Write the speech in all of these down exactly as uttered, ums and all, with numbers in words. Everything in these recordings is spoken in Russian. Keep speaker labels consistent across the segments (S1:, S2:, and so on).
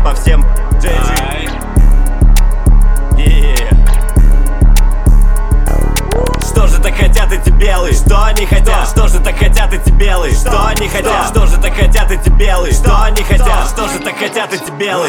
S1: по всем. джей джи. Yeah. Что же так хотят эти белые? Что они хотят? Что же так хотят эти белые? Что они хотят? Что же так хотят эти белые? Что они хотят? Что же так хотят эти белые?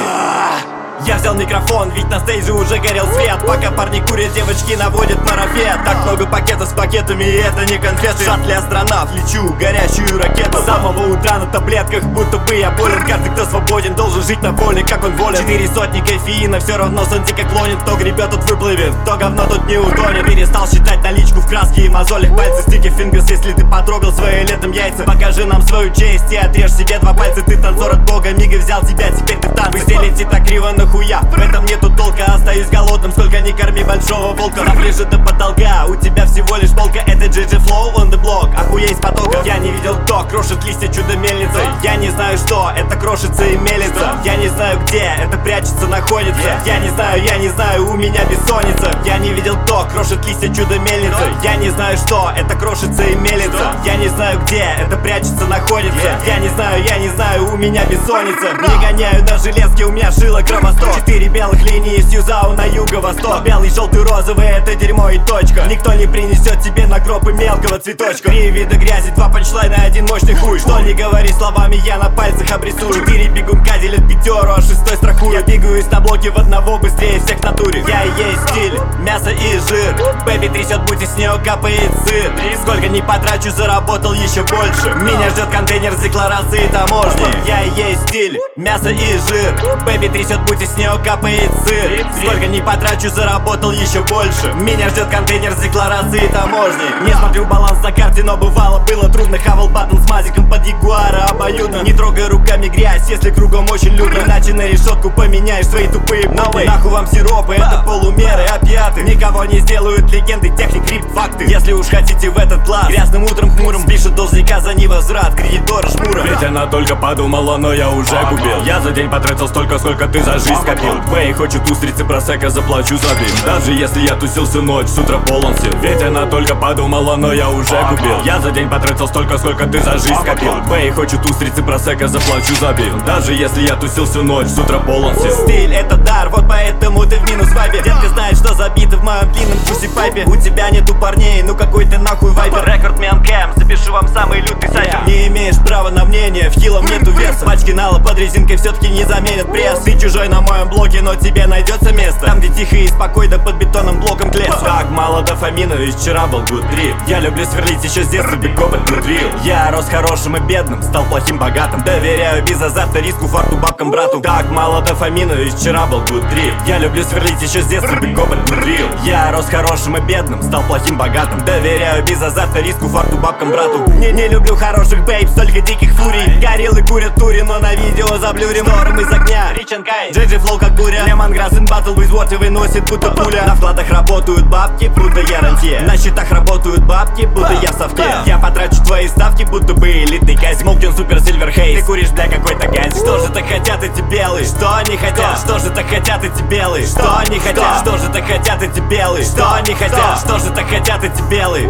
S1: Я взял микрофон, ведь на стейже уже горел свет. Пока парни курят, девочки наводят марафет. Так много пакетов с пакетами, и это не конфеты. Шаттли астронавт, лечу горячую ракету. С самого утра на таблетках, будто бы я болен. Каждый, кто свободен, должен жить на воле, как он волен. Четыре сотни кофеина, все равно сон дико клонит. Кто гребет, тот выплывет, кто говно, тот не утонет. Перестал считать наличку в краске и мозолях пальцы. Стики фингерс, если ты потрогал свои летом яйца. Покажи нам свою честь и отрежь себе два пальца. Ты танцор от бога, мига взял тебя, теперь ты в танце. Вы стелите так криво на хуя, в этом нету толка, остаюсь голодным. Сколько ни корми большого волка, нам ближе до потолка. У тебя всего лишь полка, это джей джи Flow on the block. Охуеть с потоком. Я не видел, кто крошит листья чудо-мельницы. Я не знаю, что это крошится и мелится. Я не знаю, где это прячется, находится. Я не знаю, я не знаю, у меня бессонница. Я не видел, кто крошит листья чудо-мельницы. Я не знаю, что это крошится и мелится. Я не знаю, где это прячется, находится. Я не знаю, я не знаю, у меня бессонница. Не гоняю на железке, у меня шило громосток. Четыре белых линии с Юзау на юго-восток. Белый, желтый, розовый, это дерьмо и точка. Никто не принесет тебе на гроб и мелкого цветочка. Три вида грязи, два панчлайна, один мощный хуй. Что не говори словами, я на пальцах обрисую. Четыре бегунка делят пятеру, а шестой страхую. Я двигаюсь на блоке в одного быстрее всех в натуре. Я и есть стиль, мясо и жир. Бэби трясет, будь из нее капает сыр. Сколько не потрачу, заработал еще больше. Меня ждет контейнер с декларацией таможни. Я и есть стиль, мясо и жир. Бэби трясет, будь из нее капает сыр. Сколько не потрачу, заработал еще больше. Меня ждет контейнер с декларацией таможни. Не смотрю баланс на карте, но бывало было трудно. Хавал баттон с мазиком под ягуара обоюдно. Не трогай руками грязь, если кругом очень людно. Иначе на решетку поменяешь свои тупые новые. Нахуй вам сиропы, это полумеры, опиаты. Никого не сделают легенды, техник, крип, факты. Если уж хотите в этот класс, грязным утром хмурым спишет должника за невозврат, кредитора шмура.
S2: Ведь она только подумала, но я уже купил. Я за день потратил столько, сколько ты за жизнь скопил. Бэй хочет устрицы, просека, заплачу за дым. Даже если я тусил всю ночь, с утра полон сил. Ведь она только подумала, но я уже купил. Я за день потратил столько, сколько ты за жизнь скопил. Бэй хочет устрицы, просека, заплачу за дым. Даже если я тусил всю ночь, с утра полон сил.
S1: Стиль это дар, вот поэтому ты в минус вайбе. Детка знает, что забито в моем длинном пуси пайпе. У тебя нету парней, ну какой ты нахуй вайпер. Рекорд Мен Кэм, запишу вам самый лютый сайфер. Не имеешь права на мнение, в хилом нету веса. Пачки нала под резинкой все-таки не заменят пресс. Ты чужой на моем блоге, но тебе найдется место. Там, где тихо и спокойно, под бетонным блоком к лесу. Так мало дофамина, ведь вчера был good trip. Я люблю сверлить еще с детства, биг-оп это внутри. Я рос хорошим и бедным, стал плохим богатым. Доверяю без азарта риску, факту, бабкам, брату. Так мало дофамина, ведь вчера был good trip. Я люблю сверлить еще с детства, биг-оп это внутри. Я рос хорошим и бедным, стал плохим богатым. Доверяю без азарта риску, факту, бабкам, брату. Не, не люблю хороших бейб, столько диких фурий. Гориллы курят тури, но на видео заблюрим. Норм из огня, Rich and Kai, джей джи Flow как буря. Лемонграсс in battle with water выносит, будто пуля. На вкладах работают бабки, будто я рантье. На счетах работают бабки, будто я в совке. Я потрачу твои ставки, будто бы элитный казь. Молкин супер сильвер хейс. Ты куришь, бля, какой-то газь. Что же так хотят эти белые? Что они хотят? Что же так хотят эти белые? Что они хотят? Что же так хотят эти белые? Что они хотят? Что же так хотят эти белые?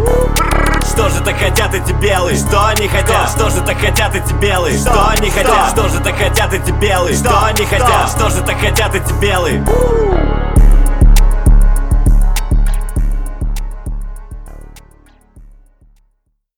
S1: Что же так хотят эти белые? Что они хотят? Что же так хотят эти белые? Что они хотят? Что же так хотят эти белые? Что они хотят? Что же так хотят эти белые?